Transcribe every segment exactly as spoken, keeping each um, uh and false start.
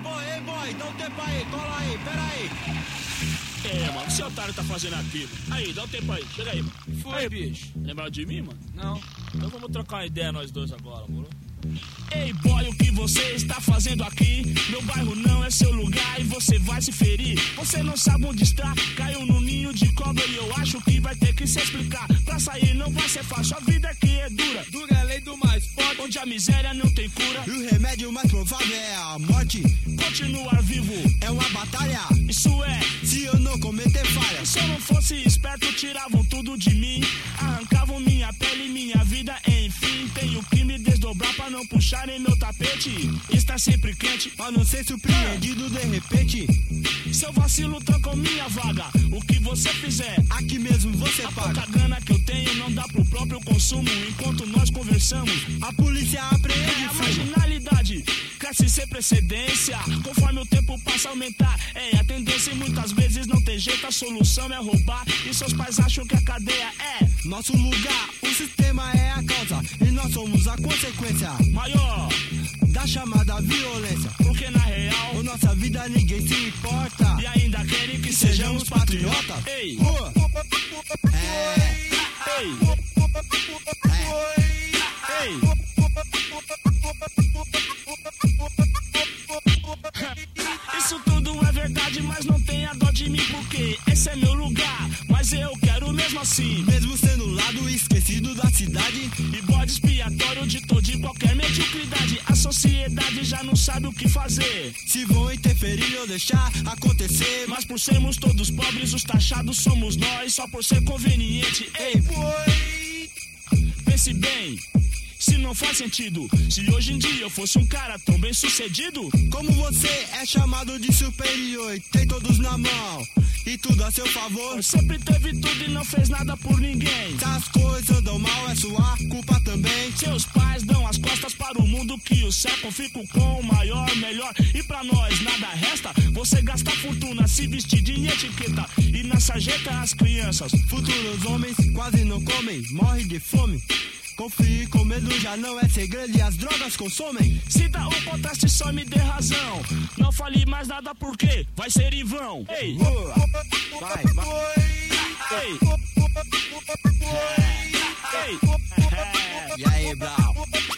boy, ei, boy, dá um tempo aí, cola aí, pera aí. É, mano, o que esse otário tá fazendo aqui, mano? Aí, dá um tempo aí, chega aí, mano. Foi, aí, bicho. Lembrou de mim, mano? Não. Então vamos trocar uma ideia nós dois agora, moro? Ei, boy, o que você está fazendo aqui? Meu bairro não é seu lugar e você vai se ferir. Você não sabe onde está, caiu no ninho de cobra e eu acho que vai ter que se explicar. Pra sair não vai ser fácil, a vida aqui é dura. Dura é a lei do mais forte, onde a miséria não tem cura. E o remédio mais provável é a morte. Continuar vivo é uma batalha. Isso é, se eu não cometer falha. E se eu não fosse esperto, tiravam tudo de mim. Arrancavam minha pele, minha vida, enfim. Tenho que me desdobrar pra não puxarem meu tapete. Está sempre quente, pra não ser surpreendido de repente. Seu vacilo trancou minha vaga. O que você fizer, aqui mesmo você a paga. A pouca grana que eu tenho não dá pro próprio consumo. Enquanto nós conversamos, a polícia apreende. É a marginalidade cresce sem precedência. Conforme o tempo passa a aumentar, é a tendência e muitas vezes não tem jeito. A solução é roubar e seus pais acham que a cadeia é nosso lugar. O sistema é a causa e nós somos a consequência maior da chamada violência. Porque na real, com nossa vida ninguém se importa. E ainda querem que, que sejamos patriotas. Ei, uh. é. Ei, é. Ei. Isso tudo é verdade, mas não tenha dó de mim, porque esse é meu lugar. Mas eu quero mesmo assim, mesmo sendo lado esquecido da cidade e bode expiatório de todo e qualquer mediocridade. A sociedade já não sabe o que fazer, se vão interferir ou deixar acontecer. Mas por sermos todos pobres, os taxados somos nós, só por ser conveniente. Ei, boy, pense bem, se não faz sentido. Se hoje em dia eu fosse um cara tão bem sucedido, como você é chamado de superior e tem todos na mão e tudo a seu favor. Sempre teve tudo e não fez nada por ninguém. Se as coisas andam mal é sua culpa também. Seus pais dão as costas para o mundo que o cercam. Fico com o maior, melhor e pra nós nada resta. Você gasta fortuna, se vestir de etiqueta e na sarjeta as crianças. Futuros homens quase não comem, morrem de fome. Confie com medo já não é segredo e as drogas consomem. Cita o contraste, só me dê razão. Não fale mais nada porque vai ser em vão. Ei, boa. Vai, vai. Ei, ei, e aí, Brau?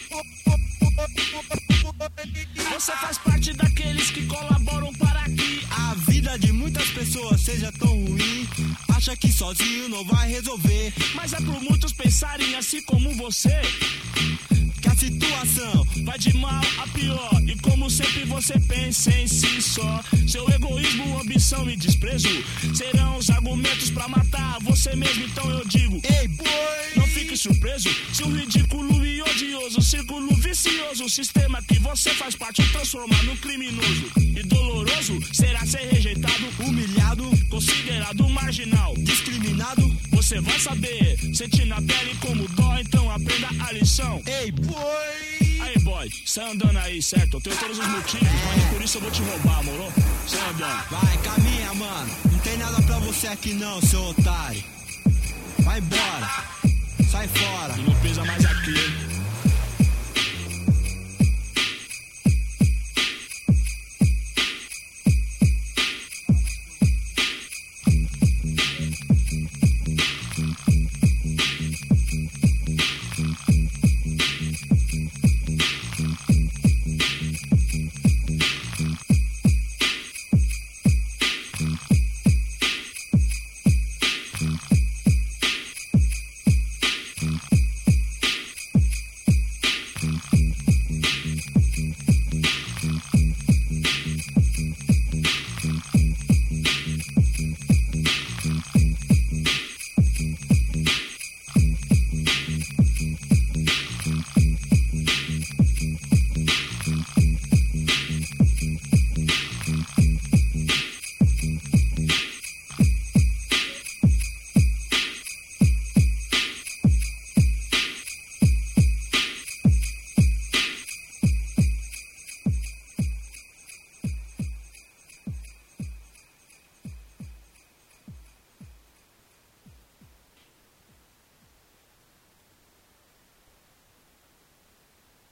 Você faz parte daqueles que colaboram para que a vida de muitas pessoas seja tão ruim. Acha que sozinho não vai resolver, mas é por muitos pensarem assim como você que a situação vai de mal a pior. E como sempre você pensa em si só. Seu egoísmo, ambição e desprezo serão os argumentos pra matar você mesmo. Então eu digo, ei, boy, não fique surpreso se o ridículo e odioso círculo vicioso, o sistema que você faz parte, transformar no criminoso e doloroso será ser rejeitado, humilhado, considerado marginal, discriminado. Você vai saber, sentir na pele como dói, então aprenda a lição. Ei, boy! Aí, boy, sai andando aí, certo? Eu tenho todos os motivos, é. mas por isso eu vou te roubar, moro? Sai andando. Vai, caminha, mano. Não tem nada pra você aqui não, seu otário. Vai embora. Sai fora. E não pisa mais aqui.